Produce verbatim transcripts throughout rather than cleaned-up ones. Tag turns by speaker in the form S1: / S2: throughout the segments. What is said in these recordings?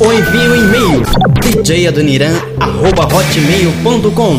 S1: ou envie um e-mail d j adoniran arroba hotmail ponto com.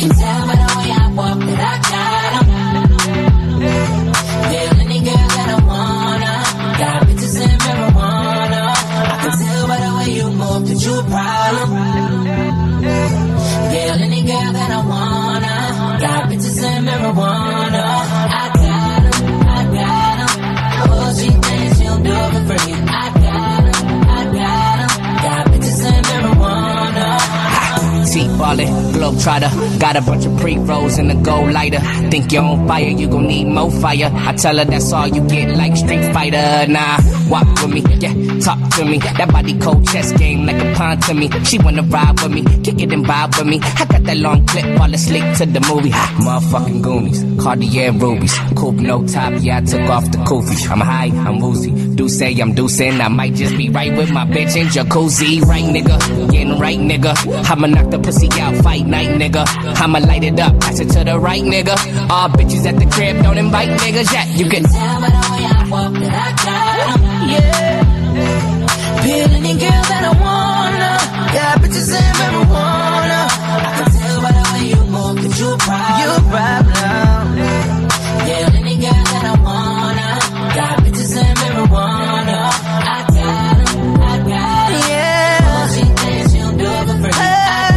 S2: Ballin', globetrotter, got a bunch of pre-rolls and a gold lighter. Think you're on fire, you gon' need more fire. I tell her that's all you get, like Street Fighter. Nah, walk with me, yeah, talk to me. That body cold chess game like a pawn to me. She wanna ride with me, kick it and vibe with me. I got that long clip, fall asleep to the movie. Motherfucking Goonies, Cartier rubies, coupe no top, yeah I took off the kufi. I'm high, I'm woozy, do say I'm deucing. I might just be right with my bitch in jacuzzi. Right nigga, getting right nigga. I'ma knock the pussy out, fight night nigga. I'ma light it up, pass it to the right nigga. All bitches at the crib, don't invite niggas yet. You can tell by the way I walk that I got 'em. Yeah, peel any girl that I wanna. Got bitches in marijuana. I can tell by the way you move that you a problem. You a problem. Yeah, any girl that I wanna. Got bitches in marijuana. I got 'em, I got 'em. Yeah, all she thinks she don't do it for free.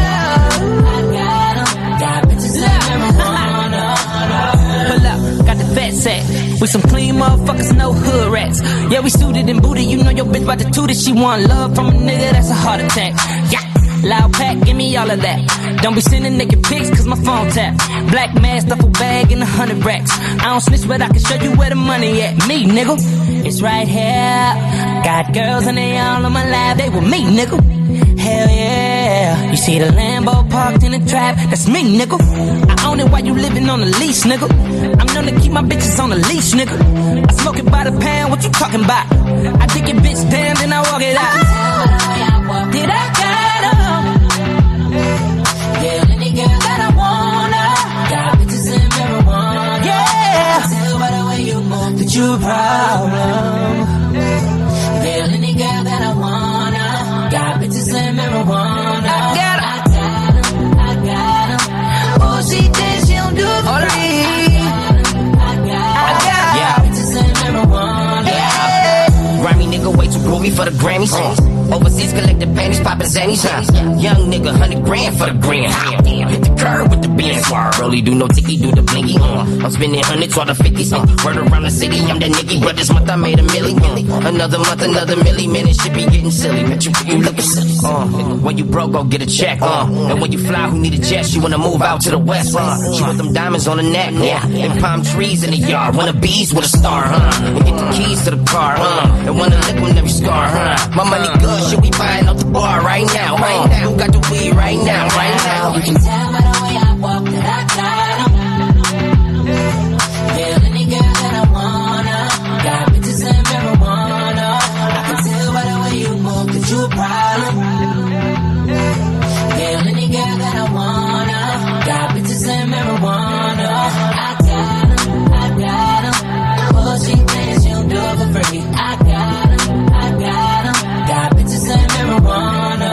S2: With some clean motherfuckers, no hood rats. Yeah, we suited and booted. You know your bitch about to toot it. She want love from a nigga, that's a heart attack. Yeah, loud pack, give me all of that. Don't be sending naked pics, cause my phone tap. Black mask, duffel bag, and a hundred racks. I don't snitch, but I can show you where the money at. Me, nigga, it's right here. Got girls and they all on my lap. They with me, nigga. Hell yeah. You see the Lambo parked in the trap, that's me, nigga. I own it while you living on the leash, nigga. I'm known to keep my bitches on the leash, nigga. I smoke it by the pound, what you talking about? I dig your bitch down, then I walk it out. Did I got 'em? Yeah, any girl that I wanna. Got bitches in marijuana. Yeah, I can tell by the way you move that you a problem. Yeah, any girl that I wanna. Got bitches in marijuana. I got 'em, I got 'em, I got 'em. Oh, she thinks she don't do it for free. I got 'em, yeah. Bitches in marijuana. Yeah. Grimy nigga way too groovy for the Grammys. Uh, overseas collecting panties, poppin' zannies. Huh? Young nigga, hundred grand for the grand. Hit the curb with the Benz. Rolly do no ticky, do the blinky. Uh, I'm spending hundreds or the fifties. Uh, word around the city, I'm that nigga. But this month I made a milli. Uh, another month, another milli. Man, this shit be getting silly. Man, you, you looking silly. Uh, when you broke, go get a check. Uh, and when you fly, who need a jet? She wanna move out to the west. Uh, she want them diamonds on the neck. Yeah, and palm trees in the yard. Wanna bees with a star, huh? And get the keys to the car, huh? And wanna lick on every scar, huh? My money good, shit we buying off the bar right now, right now. Who got the weed right now, right now? You can tell by the way I walk that I got 'em. Yeah, any girl that I wanna. Got bitches in marijuana. I can tell by the way you move that you a problem. Yeah, any girl that I wanna. Got bitches in marijuana. I got 'em, I got 'em. Oh, she thinks she don't do it for free. I got 'em, I got 'em. Got bitches in marijuana.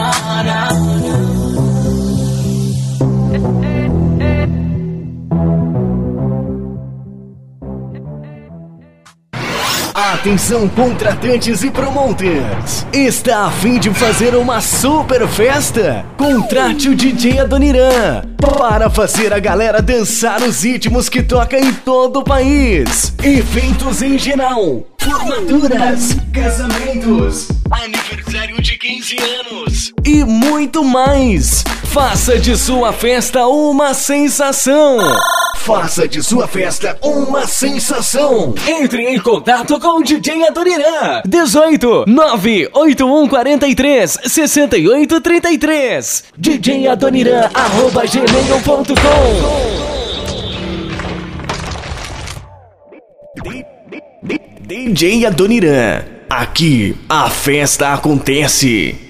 S3: Atenção contratantes e promoters! Está a fim de fazer uma super festa? Contrate o D J Adoniran para fazer a galera dançar os ritmos que toca em todo o país. Eventos em geral, formaturas, casamentos, aniversário de quinze anos e muito mais. Faça de sua festa uma sensação. Faça de sua festa uma sensação. Entre em contato com o D J Adoniran. dezoito nove oito um quatro três seis oito três três. D J Adoniran arroba gmail ponto com. D J Adoniran. Aqui a festa acontece.